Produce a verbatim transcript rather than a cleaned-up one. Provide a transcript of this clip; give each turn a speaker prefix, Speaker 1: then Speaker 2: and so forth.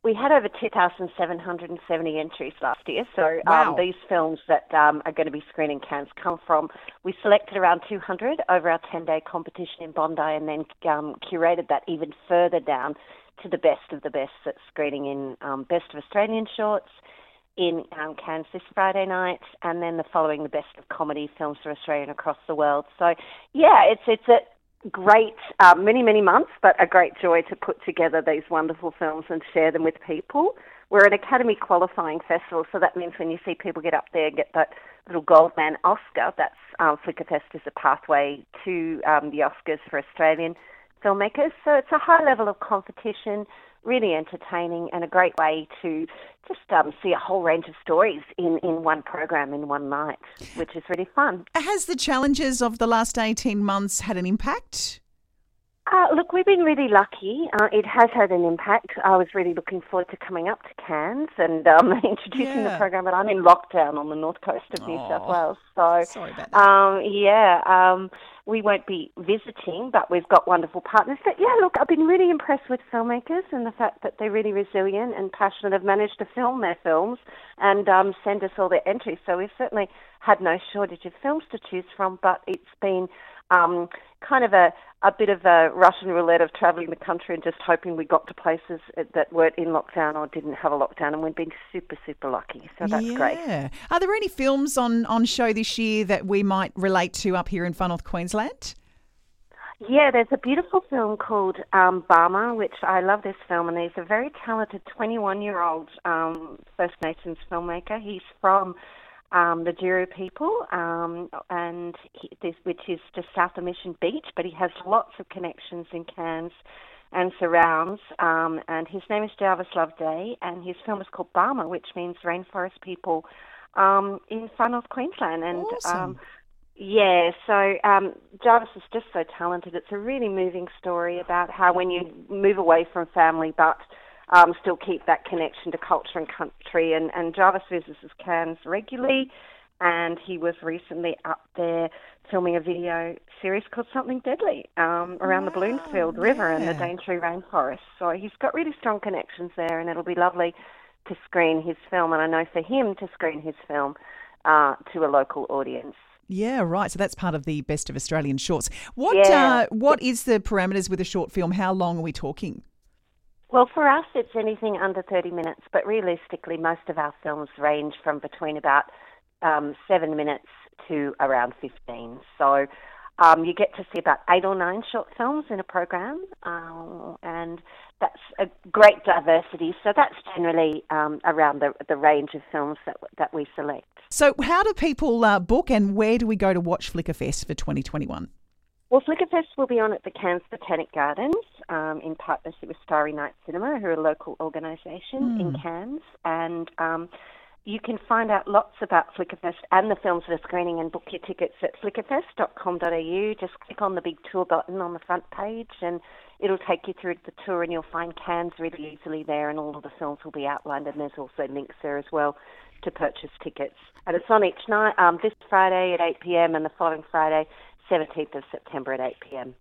Speaker 1: We had over two thousand seven hundred seventy entries last year, so
Speaker 2: Wow.
Speaker 1: um, these films that um, are going to be screened in Cannes come from, we selected around two hundred over our ten-day competition in Bondi and then um, curated that even further down to the best of the best that's screening in um, Best of Australian Shorts in um, Cannes this Friday night, and then the following the Best of Comedy Films for Australia and across the world. So, yeah, it's it's a great uh, many, many months, but a great joy to put together these wonderful films and share them with people. We're an Academy qualifying festival, so that means when you see people get up there and get that little Goldman Oscar, that's um, Flickerfest is a pathway to um, the Oscars for Australian filmmakers. So it's a high level of competition, really entertaining, and a great way to just um, see a whole range of stories in, in one program in one night, which is really fun.
Speaker 2: Has the challenges of the last eighteen months had an impact?
Speaker 1: Uh, look, we've been really lucky. Uh, it has had an impact. I was really looking forward to coming up to Cairns and um, introducing
Speaker 2: Yeah.
Speaker 1: the program, but I'm in lockdown on the north coast of New South
Speaker 2: Aw.
Speaker 1: Wales. So,
Speaker 2: Sorry about that.
Speaker 1: um, yeah, um, we won't be visiting, but we've got wonderful partners. But yeah, look, I've been really impressed with filmmakers and the fact that they're really resilient and passionate, have managed to film their films and um, send us all their entries. So we've certainly had no shortage of films to choose from, but it's been um, kind of a, a bit of a Russian roulette of travelling the country and just hoping we got to places that weren't in lockdown or didn't have a lockdown, and we've been super, super lucky. So that's
Speaker 2: yeah.
Speaker 1: great.
Speaker 2: Are there any films on, on show this year that we might relate to up here in Far North Queensland?
Speaker 1: Yeah, there's a beautiful film called um, Barma, which I love this film, and he's a very talented twenty-one-year-old um, First Nations filmmaker. He's from um, the Jiru people, um, and he, this, which is just south of Mission Beach, but he has lots of connections in Cairns and surrounds, um, and his name is Jarvis Loveday, and his film is called Barma, which means rainforest people um, in Far North Queensland. And
Speaker 2: Awesome.
Speaker 1: um, yeah, so um, Jarvis is just so talented. It's a really moving story about how when you move away from family but um, still keep that connection to culture and country. And, and Jarvis visits Cairns regularly, and he was recently up there filming a video series called Something Deadly um, around
Speaker 2: Wow,
Speaker 1: the Bloomfield River and the
Speaker 2: yeah.
Speaker 1: Daintree Rainforest. So he's got really strong connections there, and it'll be lovely to screen his film, and I know for him to screen his film uh, to a local audience.
Speaker 2: Yeah, right. So that's part of the Best of Australian Shorts. What
Speaker 1: Yeah.
Speaker 2: uh, What is the parameters with a short film? How long are we talking?
Speaker 1: Well, for us, it's anything under thirty minutes, but realistically, most of our films range from between about um, seven minutes to around fifteen. So um, you get to see about eight or nine short films in a program, uh, and that's a great diversity. So that's generally um, around the, the range of films that that we select.
Speaker 2: So how do people uh, book, and where do we go to watch Flickerfest for twenty twenty-one?
Speaker 1: Well, Flickerfest will be on at the Cairns Botanic Gardens um, in partnership with Starry Night Cinema, who are a local organisation
Speaker 2: Mm.
Speaker 1: in Cairns. And um, you can find out lots about Flickerfest and the films that are screening and book your tickets at flickerfest dot com dot a u. Just click on the big tour button on the front page and it'll take you through the tour, and you'll find Cairns really easily there, and all of the films will be outlined, and there's also links there as well to purchase tickets. And it's on each night, um, this Friday at eight p.m. and the following Friday, seventeenth of September at eight p.m.